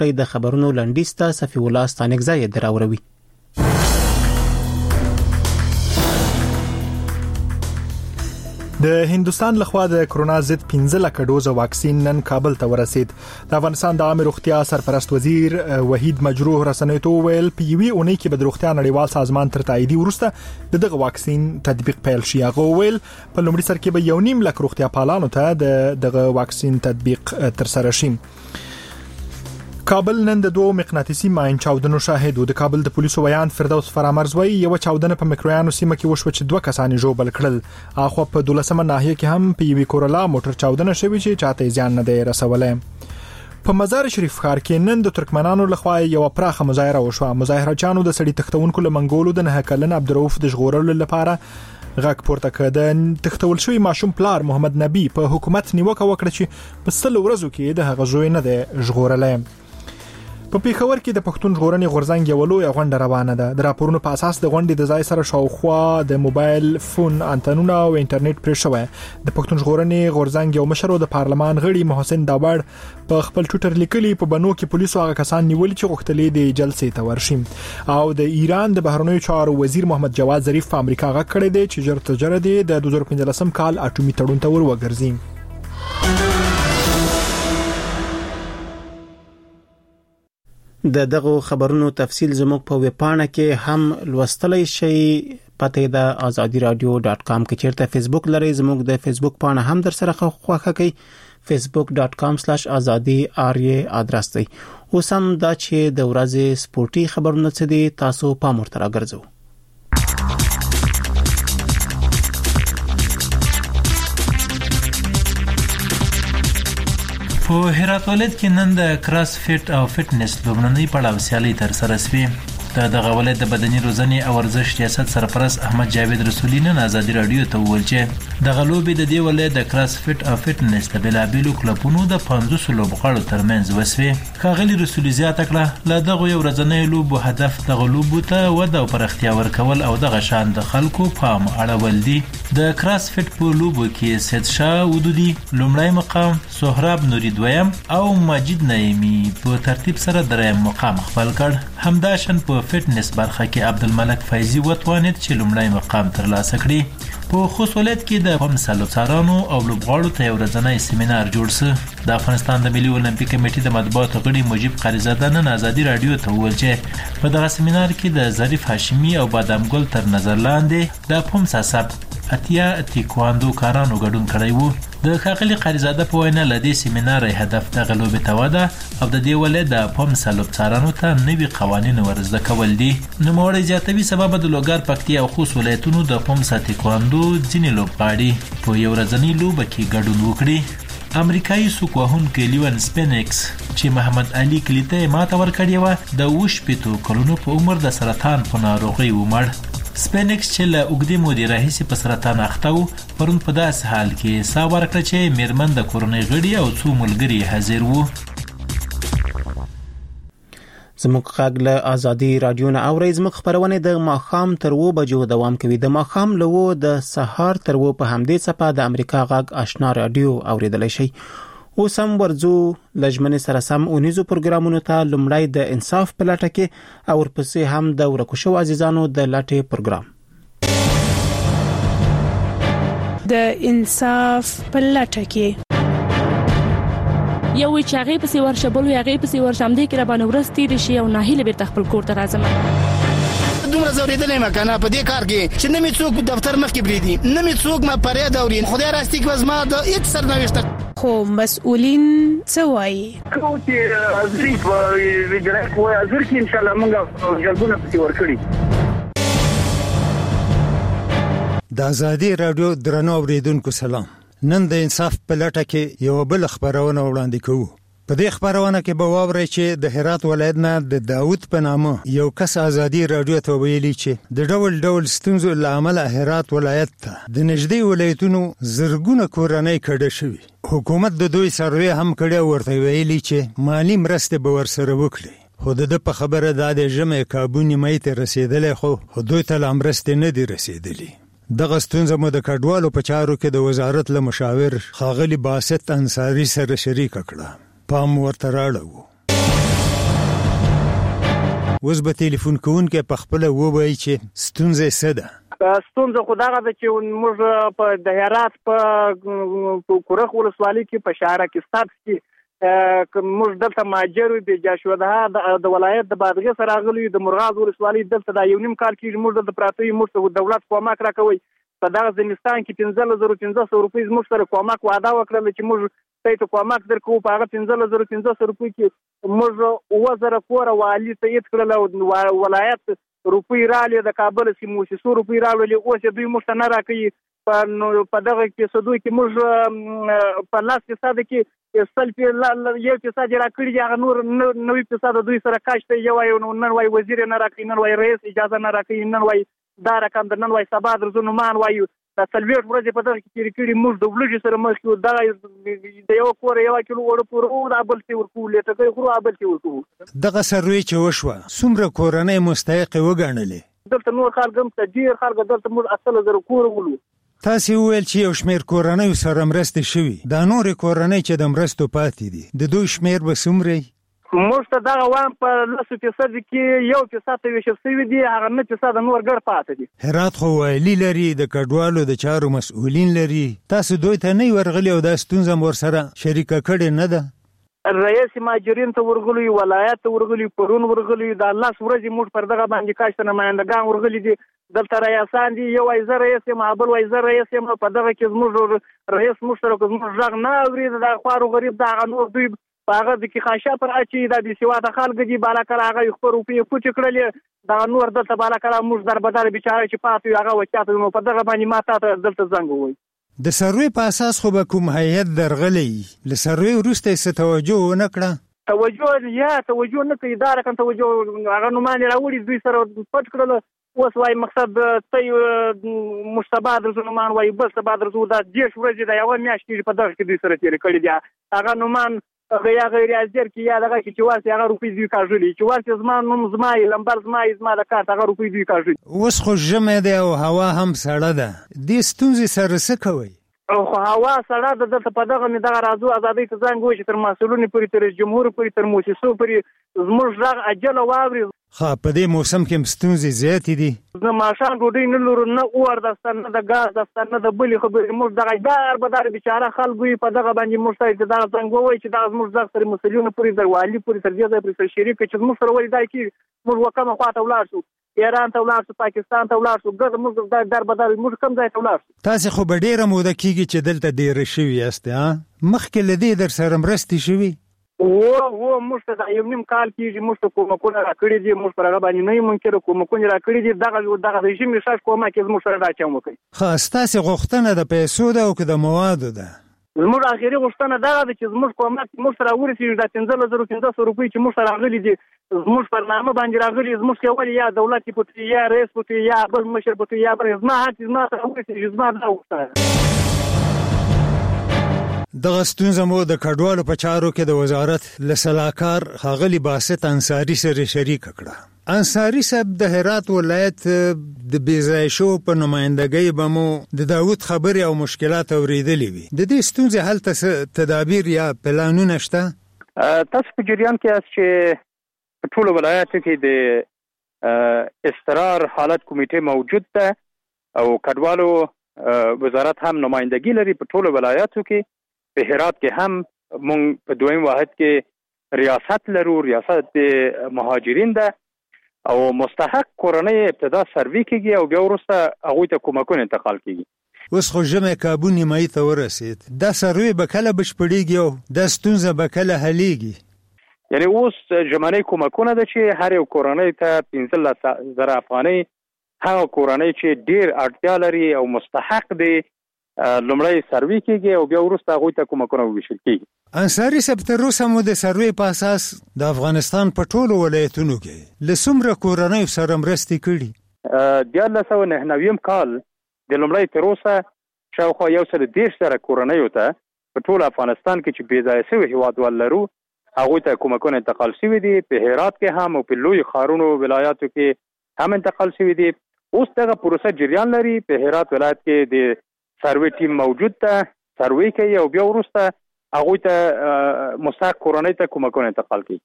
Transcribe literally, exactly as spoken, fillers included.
کړئ د خبرونو لنډیز ته صفی الله ستانکزی دراوروي. د هندستان لخوا د کرونا ضد پنځه لک ډوزه واکسین نن کابل ته ورسید. د افغانستان د عامه روغتیا سرپرست وزیر وحید مجروح رسنیو ته ویل په یوې اونۍ کې به د روغتیا نړیوال سازمان تر تایید وروسته دغه واکسین تطبیق پیل شي. هغه ویل په لومړي سر کې به یو نیم لک روغتیا پالانو ته د دغه واکسین تطبیق تر سره شي. کابل نن د دوه مقناطیسي ماین چاودنو شاهد و. د کابل د پولیسو ویان فردوس فرامرزوی یو چاودنه په مکرویانو سیمه کې وشو چې دوه کسان ژوبل کړل. اخو په دولسمه ناحیه کې هم په یوې کورولا موټر چاودنه شوې چې چاته ځان نه دی رسولای. په مزار شریف ښار کې نن د ترکمنانو لخوا یو پراخه مظاهره وشوه. مظاهرچیانو د سړي تختونکو لمنګولو د نه کلن عبدالرؤف د ژغورلو لپاره غږ پورته کړ. د تختول شوی ماشوم پلار محمد نبی په حکومت نیوکه وکړه چې په سل ورځو کې د هغه زوی نه دی ژغورلای. په پیښور کې د پښتون ژغورنې غورځنګ یو لوی غونډه روانه ده. د راپورونو په اساس د غونډې د ځای سره شاوخوا د موبایل فون انټنونه او انټرنیټ پرې شوی. د پښتون ژغورنې غورځنګ یو مشر د پارلمان غړي محسن داوړ په خپل ټویټر لیکلي په بنو کې پولیسو هغه کسان نیول چې غوښتلې د جلسې ته ورشي. او د ایران د بهرنیو چارو وزیر محمد جواد ظریف په امریکا غږ کړی دی چې جرته جره دی د دوه زره پنځلسم کال اټومي تړون ته ور وګرځي. د دغه خبرونو تفصیل زموږ په ویب پاڼه کې هم لوستلای شئ. پته د آزادی رادیو ډاټ کام کې چیرته فیسبوک لري زموږ د فیسبوک پاڼه هم در سره خوښه کړئ facebook dot com slash azadi اریا ادرس دی. اوس هم دا چې د ورځې سپورتي خبرونه څه دي تاسو پام ورته راګرځو. په هرات ولایت کې نن د کراس فټ او فټنس لوبنۍ پړاو سیالي تر سره شوه. د دغه ولایت د بدني روزنې او ورزش ریاست سرپرست احمد جاوید رسولي نن آزادي رادیو ته وویل چې دغه لوبې د دې ولایت د کراس فټ او فټنس د بلابلو کلبونو د پنځوس لوبغاړو ترمنځ وسوي. ښاغلي رسولي زیاته کړه له دغه یو ورځنۍ لوبو هدف دغه لوبو ته وده او پراختیا ورکول او دغه شان د خلکو پام اړول دي. د کراس فټ په لوبو کې سید شاه ودودي لومړی مقام، سهراب نوري دویم او ماجد نعیمی په ترتیب سره دریم مقام خپل کړ. همداشان په فټنس برخه کې عبدالملک فیضی وتوانید چې لومړی مقام ترلاسه کړي. په خوست ولایت کې د پمسلو څارانو او لوبغاړو ته یو ورځنی سیمینار جوړ شو. د افغانستان د ملي اولمپیک کمیټې د مطبوعاتو غړي مجيب قریزاده نن آزادي رادیو ته وویل چې په دغه سیمینار کې د ظریف هاشمي او بادام ګل تر نظر لاندې د پمسا سب اتیا تیکواندو کارانو ګډون کړی وو. د ښاغلي قریزاده په وینا له دې سیمینار هدف دغه لوبې ته وده او د دې ولایت د پمسا لوبڅارانو ته نوي قوانین ورزده کول دي. نوموړی زیاتوي سبب د لوګر پکتیا او خوست ولایتونو د پمسا تیکواندو ځینې لوبغاړي په یو ورځنۍ لوبه کې ګډون وکړي. امریکایي سوک وهونکی لیون سپینکس چې محمد علي کلیته ماته ورکړې وه د اووه شپېتو کلونو په عمر د سرطان په ناروغۍ ومړ. سپینکس چې له اوږدې مودې راهیسې په سرطان اخته و پرون په داسې حال کې ساه ورکړه چې میرمن د کورنۍ غړي او څو ملګري حاضر وو. زموږ غږ له آزادي رادیو نه اورئ. زموږ خبرونه د ماښام تر اووه بجو دوام کوي. د ماښام له اووه د سهار تر اووه په همدې څپه د امریکا غږ آشنا رادیو اوریدلای شئ. اوس هم ورځو لجمنې سره سم اونیزو پروګرامونو ته لومړی د انصاف په لټه کې او ورپسې هم د ورکو شوو عزیزانو د لټې پروګرام. د انصاف په لټه کې یو چې هغه پسې ورشه بل هغه پسې ورشم دې کې را باندې ورستې دي شي او ناهیله بیرته خپل کور ته راځم. دومره زوریدلې ما کنه په دې کار کې چې نه می څوک دفتر مخ کې بریدي نه می څوک ما پرې دا ورین خدای راستي کې وزما د هیڅ سرنوشت خو مسؤلین څه وایي کوم چې ازري په ویډیو کوی ازر کې ان شاء الله موږ جلبونه پسې ورکړي. د آزادي رادیو درنو اوریدونکو سلام. نن د انصاف په لټه کې یو بل خبرونه وړاندې کوو. په دې خبرونه کې به واورئ چې د هرات ولایت نه د داوود په نامه یو کس آزادي رادیو ته ویلي چې د ډول ډول ستونزو له امله هرات ولایت ته د نږدې ولایتونو زرګونه کورنۍ کډه شوي. حکومت د دوی سروې هم کړی ورته ویلي چې مالی مرستې به ورسره وکړي. خو د په خبره دا د ژمې کابو نیمایي ته رسیدلی خو دوی ته لا مرستې نه دي رسیدلي. دغه ستونزه مو د کډوالو په چارو کې د وزارت له مشاور ښاغلي باسط انصاري سره شریکه کړه. پام ورته راړو. اوس به ټلیفون کوونکی په خپل ووایي چې ستونزه څه ده. ستونزه خو دغه ده چې موږ په د هرات په کورخ ولسوالۍ کې په شهر کې ستاب کې موږ دلته ماجر وي بیا شو ده د ولایت د بادغیس راغلي د مرغاز ولسوالۍ دلته د یو نیم کال کې موږ د پراته موږ دولت کومک راکوي په دغه زمستان کې پنځه زره پنځه سوه روپۍ موږ سره کومک وعده وکړه چې موږ ته کومک درکو په هغه پنځه زره پنځه سوه روپۍ کې موږ اوه زره کور والي تایید کړل او ولایت روپۍ رالې د کابل سي موسسو روپۍ راولې اوس دوی موږ نه راکړي په دغه کې صدوی کې موږ په لاس کې ساده کې سل په یو کې ساده راکړي هغه نور نوې په ساده دوی سره کاشته یو یو نن وای وزیر نه راکړي نن وای رئیس اجازه نه راکړي نن وای دا رقم د نن وای سبا درځو مان وایو د سلویټ ورځې په دغه کې کړي موږ د بلوجي سره مخ یو دا د یو کور یو کیلو وړ پورو د ابل تی ورکو لته کوي خو ابل تی ورکو دغه سروي چې وشوه څومره کورنۍ مستحق وګڼلې دلته نور خلک هم ته ډیر خلک دلته موږ اصل زر کور ولو تاسو ویل چې یو شمیر کورنۍ سره مرسته شوي دا نور کورنۍ چې د مرستو پاتې دي د دوی شمیر به څومره موږ ته دغه وام په لسو فیصد کې یو فیصد ویشل شوي دي هغه نه فیصد نور ګډ پاتې دي. هرات خو ویلي لري د کډوالو د چارو مسؤلین لري تاسو دوی ته نه ورغلي او د ستونزه مور سره شریکه کړي نه ده؟ رئیس ماجرین ته ورغلي ولایت ته ورغلي پرون ورغلي د الله ورځې موږ پر دغه باندې کاشته نمائندگان ورغلي دي دلته ریاسان دي یو وایزه رئیس مابل وایزه رئیس په دغه کې موږ رئیس مشترک موږ ځغ نه اوري د خوارو غریب د غنور دوی هغه د کی خاصه پر اچي د دې سیواته خلک دي بالا کړه هغه خبر روپیه کوچ کړل دا نور دلته بالا کړه موږ در بدل بیچاره چې پاتې هغه وچاته نو په دغه باندې ما ته دلته زنګ وای د سروي په اساس خو به کوم هیئت درغلي ل سروي ورسته ست توجه نه کړه توجه یا توجه نه کوي اداره kan توجه هغه نو معنی راوړي دوی سره پټ کړل اوس وای مقصد ته مستبادر زنمان وای بس تبادر زو دا دیش ورځي دا یو میاشتې په دغه کې دوی سره تیر کړی دی هغه نو مان غیا غیر ازر کې یا دغه چې واسه هغه روپی دوی کاژلی چې واسه زمان نوم زمای لمبر زمای زما د کارت هغه روپی دوی کاژلی اوس خو جمع دی او هوا هم سړه ده د ستونزې سره څه کوي او هوا سړه ده دلته په دغه می دغه رازو ازادي ته ځنګ وي چې تر مسولونی پوری تر جمهور پوری تر موسسو پوری زموږ ځغ اجل واوري خا په دې موسم کې ستونزې زیاتې دي نه ماشان ډوډۍ نه لور نه اور دستان نه د غاز دستان نه د بلی خبرې موږ دغه دار بدار بیچاره خلکو په دغه باندې موږ ته دغه څنګه وای چې دغه موږ ځغ تر مسولونی پوری تر والی پوری تر دې پوری شریک چې موږ سره ولې دای کی موږ وکمه خواته ولاړ شو ایران ته ولاړ شو پاکستان ته ولاړ شو ګر موږ د در بدل موږ کم ځای ته ولاړ شو تاسو خو به ډیره موده کیږي چې دلته ډیر شوی یاست ها مخکې لدی در سره مرستې شوی او او موږ ته یو نیم کال کیږي موږ ته کومکونه راکړي دي موږ پر هغه باندې نه ممکن کومکونه راکړي دي دغه دغه رژیم میساج کومه کې موږ سره راچوم کوي خاص تاسو غوښتنه د پیسو ده او د موادو ده زموږ اخیری غوښتنه دا ده چې زموږ کومک موږ سره ورسیږي د پنځه زره پنځه سوه روپۍ چې موږ سره راغلي دي زموږ پر نامه باندې راغلي زموږ کول یا دولت پټي یا رئیس پټي یا بل مشر پټي یا بل زما هڅه زما سره ورسیږي زما دا غوښتنه دغه ستونزه مو د کډوالو په چارو کې د وزارت لسلاکار ښاغلي باسط انصاري سره شریک کړه انصاري صاحب د هرات ولایت د بیزایشو په نمائندګۍ بمو د داوود خبرې او مشکلات اوریدلې وي د دې ستونزې حل ته تدابیر یا پلانونه شته تاسو په جریان کې اس چې په ټول ولایت کې د استقرار حالت کمیټه موجود ده او کډوالو وزارت هم نمائندګي لري په ټول ولایاتو کې په هرات کې هم مونږ په دویم واحد کې ریاست لرو ریاست مهاجرین ده او مستحق کورنۍ ابتدا سروي کیږي او بیا وروسته هغه ته کومکونه انتقال کیږي اوس خو جمع کابو نیمایي ته ورسید دا سروي به کله بشپړیږي او دا ستونزه به کله حلیږي یعنی اوس جمعنی کومکونه ده چې هر یو کورنۍ ته پنځلس زره افغانۍ هغه کورنۍ چې ډیر اړتیا لري او مستحق دي لومړی سروي کیږي او بیا وروسته هغه ته کومکونه ویشل کیږي انصاري صاحب تر اوسه مو د سروي په اساس د افغانستان په ټولو ولایتونو کې له څومره کورنۍ سره مرستې کړي د دیارلس سوه نهه نوي کال د لومړی تر اوسه شاوخوا یو سل دېرش زره کورنیو ته په ټول افغانستان کې چې بې ځایه شوي هیوادوال لرو هغوی ته کومکونه انتقال شوي دي په هرات کې هم او په لوی ښارونو ولایاتو کې هم انتقال شوي دي اوس دغه پروسه جریان لري په هرات ولایت کې د سروي ټیم موجود ده سروي کوي او بیا وروسته هغوی ته مستحق کورنۍ ته کومکونه انتقال کوي